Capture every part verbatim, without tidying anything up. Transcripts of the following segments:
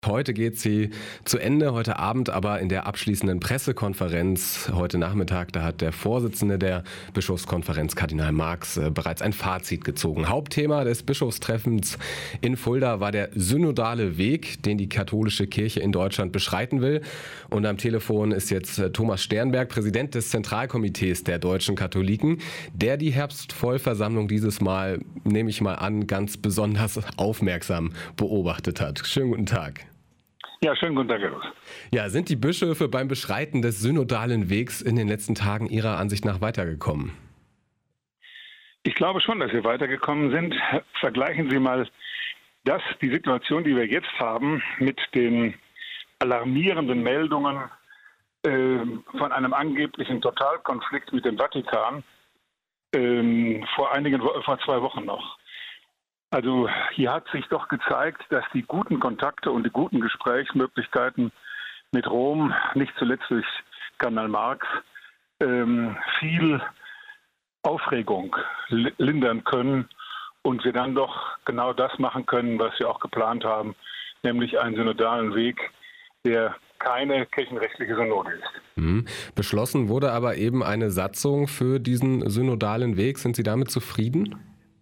Heute geht sie zu Ende, heute Abend, aber in der abschließenden Pressekonferenz heute Nachmittag, da hat der Vorsitzende der Bischofskonferenz, Kardinal Marx, äh, bereits ein Fazit gezogen. Hauptthema des Bischofstreffens in Fulda war der synodale Weg, den die katholische Kirche in Deutschland beschreiten will. Und am Telefon ist jetzt äh, Thomas Sternberg, Präsident des Zentralkomitees der deutschen Katholiken, der die Herbstvollversammlung dieses Mal, nehme ich mal an, ganz besonders aufmerksam beobachtet hat. Schönen guten Tag. Ja, schönen guten Tag, Herr Rus. Ja, sind die Bischöfe beim Beschreiten des synodalen Wegs in den letzten Tagen Ihrer Ansicht nach weitergekommen? Ich glaube schon, dass wir weitergekommen sind. Vergleichen Sie mal das, die Situation, die wir jetzt haben, mit den alarmierenden Meldungen äh, von einem angeblichen Totalkonflikt mit dem Vatikan äh, vor einigen vor zwei Wochen noch. Also hier hat sich doch gezeigt, dass die guten Kontakte und die guten Gesprächsmöglichkeiten mit Rom, nicht zuletzt durch Kardinal Marx, ähm, viel Aufregung lindern können und wir dann doch genau das machen können, was wir auch geplant haben, nämlich einen synodalen Weg, der keine kirchenrechtliche Synode ist. Mhm. Beschlossen wurde aber eben eine Satzung für diesen synodalen Weg. Sind Sie damit zufrieden?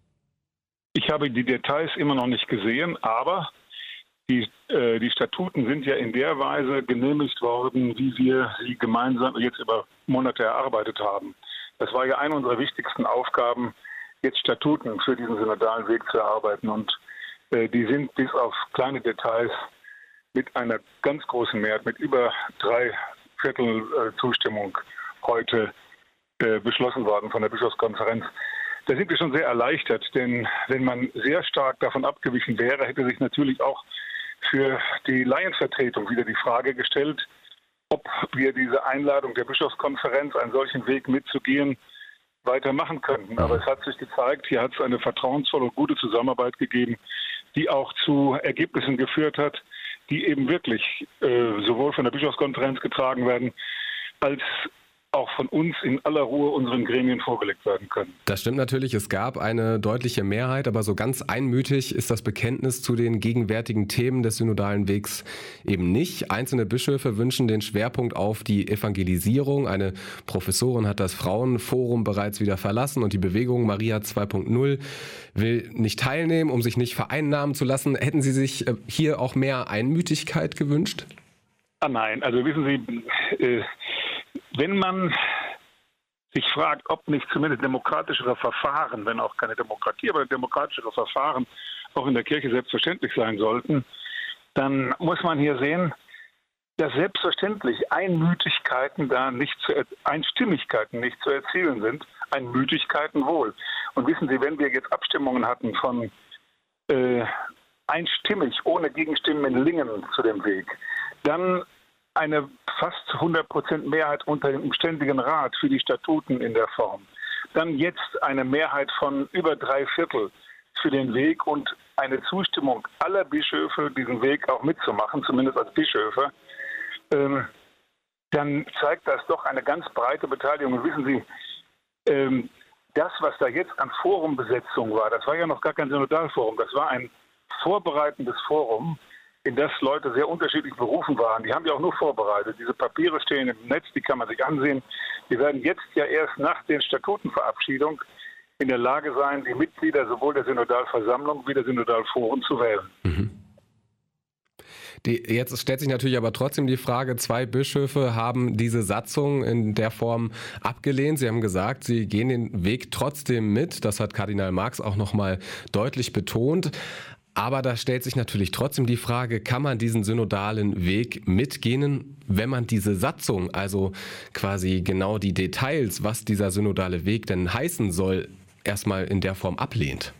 Ich habe die Details immer noch nicht gesehen, aber die, äh, die Statuten sind ja in der Weise genehmigt worden, wie wir sie gemeinsam jetzt über Monate erarbeitet haben. Das war ja eine unserer wichtigsten Aufgaben, jetzt Statuten für diesen synodalen Weg zu erarbeiten. Und äh, die sind bis auf kleine Details mit einer ganz großen Mehrheit, mit über drei Viertel äh, Zustimmung heute äh, beschlossen worden von der Bischofskonferenz. Da sind wir schon sehr erleichtert, denn wenn man sehr stark davon abgewichen wäre, hätte sich natürlich auch für die Laienvertretung wieder die Frage gestellt, ob wir diese Einladung der Bischofskonferenz, einen solchen Weg mitzugehen, weitermachen könnten. Aber es hat sich gezeigt, hier hat es eine vertrauensvolle und gute Zusammenarbeit gegeben, die auch zu Ergebnissen geführt hat, die eben wirklich äh, sowohl von der Bischofskonferenz getragen werden, als auch von uns in aller Ruhe unseren Gremien vorgelegt werden können. Das stimmt natürlich, es gab eine deutliche Mehrheit, aber so ganz einmütig ist das Bekenntnis zu den gegenwärtigen Themen des synodalen Wegs eben nicht. Einzelne Bischöfe wünschen den Schwerpunkt auf die Evangelisierung. Eine Professorin hat das Frauenforum bereits wieder verlassen und die Bewegung Maria zwei Punkt null will nicht teilnehmen, um sich nicht vereinnahmen zu lassen. Hätten Sie sich hier auch mehr Einmütigkeit gewünscht? Ah nein, also wissen Sie, äh, wenn man sich fragt, ob nicht zumindest demokratischere Verfahren, wenn auch keine Demokratie, aber demokratischere Verfahren auch in der Kirche selbstverständlich sein sollten, dann muss man hier sehen, dass selbstverständlich Einmütigkeiten da nicht zu, Einstimmigkeiten nicht zu erzielen sind, Einmütigkeiten wohl. Und wissen Sie, wenn wir jetzt Abstimmungen hatten von äh, einstimmig, ohne Gegenstimmen in Lingen zu dem Weg, dann eine fast hundert Prozent Mehrheit unter dem Ständigen Rat für die Statuten in der Form. Dann jetzt eine Mehrheit von über drei Viertel für den Weg und eine Zustimmung aller Bischöfe, diesen Weg auch mitzumachen, zumindest als Bischöfe. Ähm, dann zeigt das doch eine ganz breite Beteiligung. Und wissen Sie, ähm, das, was da jetzt an Forumbesetzung war, das war ja noch gar kein Synodalforum, das war ein vorbereitendes Forum, in das Leute sehr unterschiedlich berufen waren. Die haben ja auch nur vorbereitet. Diese Papiere stehen im Netz, die kann man sich ansehen. Wir werden jetzt ja erst nach der Statutenverabschiedung in der Lage sein, die Mitglieder sowohl der Synodalversammlung wie der Synodalforen zu wählen. Mhm. Die, jetzt stellt sich natürlich aber trotzdem die Frage, zwei Bischöfe haben diese Satzung in der Form abgelehnt. Sie haben gesagt, sie gehen den Weg trotzdem mit. Das hat Kardinal Marx auch nochmal deutlich betont. Aber da stellt sich natürlich trotzdem die Frage, kann man diesen synodalen Weg mitgehen, wenn man diese Satzung, also quasi genau die Details, was dieser synodale Weg denn heißen soll, erstmal in der Form ablehnt?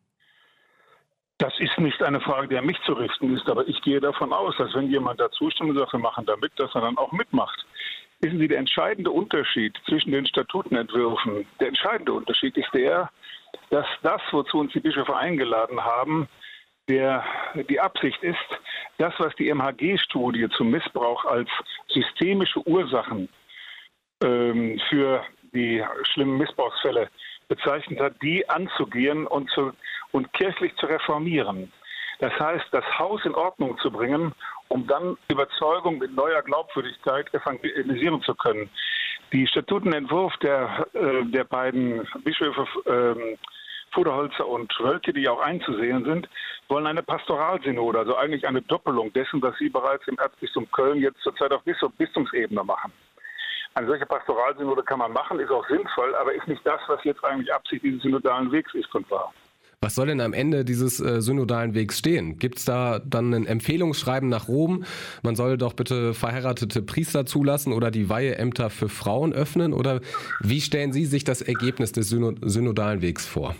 Das ist nicht eine Frage, die an mich zu richten ist, aber ich gehe davon aus, dass wenn jemand da zustimmt und sagt, wir machen da mit, dass er dann auch mitmacht. Wissen Sie, der entscheidende Unterschied zwischen den Statutenentwürfen, der entscheidende Unterschied ist der, dass das, wozu uns die Bischöfe eingeladen haben, Der, die Absicht ist, das, was die M H G-Studie zum Missbrauch als systemische Ursachen ähm, für die schlimmen Missbrauchsfälle bezeichnet hat, die anzugehen und, zu, und kirchlich zu reformieren. Das heißt, das Haus in Ordnung zu bringen, um dann Überzeugung mit neuer Glaubwürdigkeit evangelisieren zu können. Die Statutenentwurf der, äh, der beiden Bischöfe äh, Voderholzer und Wölke, die auch einzusehen sind, wollen eine Pastoralsynode, also eigentlich eine Doppelung dessen, was sie bereits im Erzbistum Köln jetzt zurzeit auf Bistumsebene machen. Eine solche Pastoralsynode kann man machen, ist auch sinnvoll, aber ist nicht das, was jetzt eigentlich Absicht dieses synodalen Wegs ist und war. Was soll denn am Ende dieses äh, synodalen Wegs stehen? Gibt es da dann ein Empfehlungsschreiben nach Rom? Man soll doch bitte verheiratete Priester zulassen oder die Weiheämter für Frauen öffnen? Oder wie stellen Sie sich das Ergebnis des Synod- synodalen Wegs vor?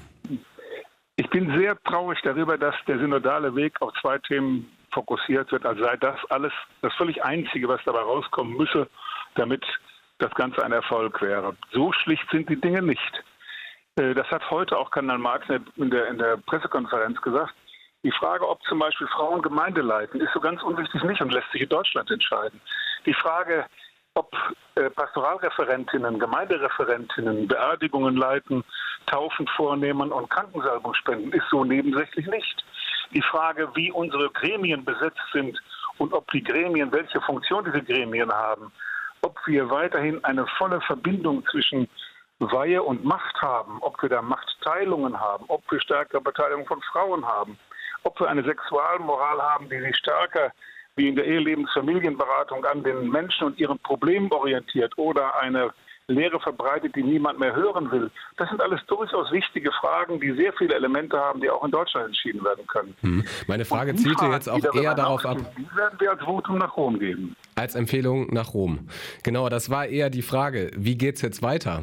Ich bin sehr traurig darüber, dass der synodale Weg auf zwei Themen fokussiert wird, als sei das alles das völlig Einzige, was dabei rauskommen müsse, damit das Ganze ein Erfolg wäre. So schlicht sind die Dinge nicht. Das hat heute auch Kardinal Marx in der, in der Pressekonferenz gesagt. Die Frage, ob zum Beispiel Frauen Gemeinde leiten, ist so ganz unwichtig nicht und lässt sich in Deutschland entscheiden. Die Frage, ob äh, Pastoralreferentinnen, Gemeindereferentinnen Beerdigungen leiten, Taufen vornehmen und Krankensalbung spenden, ist so nebensächlich nicht. Die Frage, wie unsere Gremien besetzt sind und ob die Gremien, welche Funktion diese Gremien haben, ob wir weiterhin eine volle Verbindung zwischen Weihe und Macht haben, ob wir da Machtteilungen haben, ob wir stärkere Beteiligung von Frauen haben, ob wir eine Sexualmoral haben, die sich stärker wie in der Ehelebensfamilienberatung an den Menschen und ihren Problemen orientiert oder eine Lehre verbreitet, die niemand mehr hören will. Das sind alles durchaus wichtige Fragen, die sehr viele Elemente haben, die auch in Deutschland entschieden werden können. Hm. Meine Frage zielte Fragen, jetzt auch eher darauf ab. Die werden wir als Votum nach Rom geben. Als Empfehlung nach Rom. Genau, das war eher die Frage. Wie geht es jetzt weiter?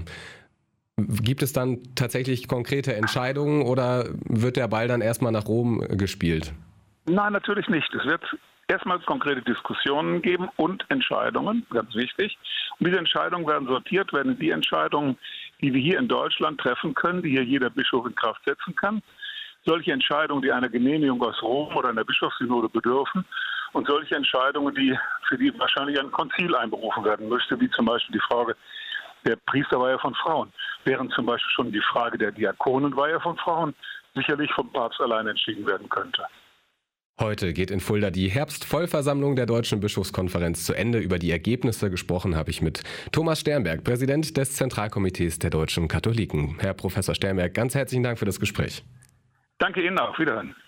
Gibt es dann tatsächlich konkrete Entscheidungen oder wird der Ball dann erstmal nach Rom gespielt? Nein, natürlich nicht. Es wird erstmals konkrete Diskussionen geben und Entscheidungen, ganz wichtig. Und diese Entscheidungen werden sortiert, werden in die Entscheidungen, die wir hier in Deutschland treffen können, die hier jeder Bischof in Kraft setzen kann. Solche Entscheidungen, die einer Genehmigung aus Rom oder einer Bischofssynode bedürfen und solche Entscheidungen, die für die wahrscheinlich ein Konzil einberufen werden müsste, wie zum Beispiel die Frage der Priesterweihe von Frauen, während zum Beispiel schon die Frage der Diakonenweihe von Frauen sicherlich vom Papst allein entschieden werden könnte. Heute geht in Fulda die Herbstvollversammlung der Deutschen Bischofskonferenz zu Ende. Über die Ergebnisse gesprochen habe ich mit Thomas Sternberg, Präsident des Zentralkomitees der deutschen Katholiken. Herr Professor Sternberg, ganz herzlichen Dank für das Gespräch. Danke Ihnen auch. Wiederhören.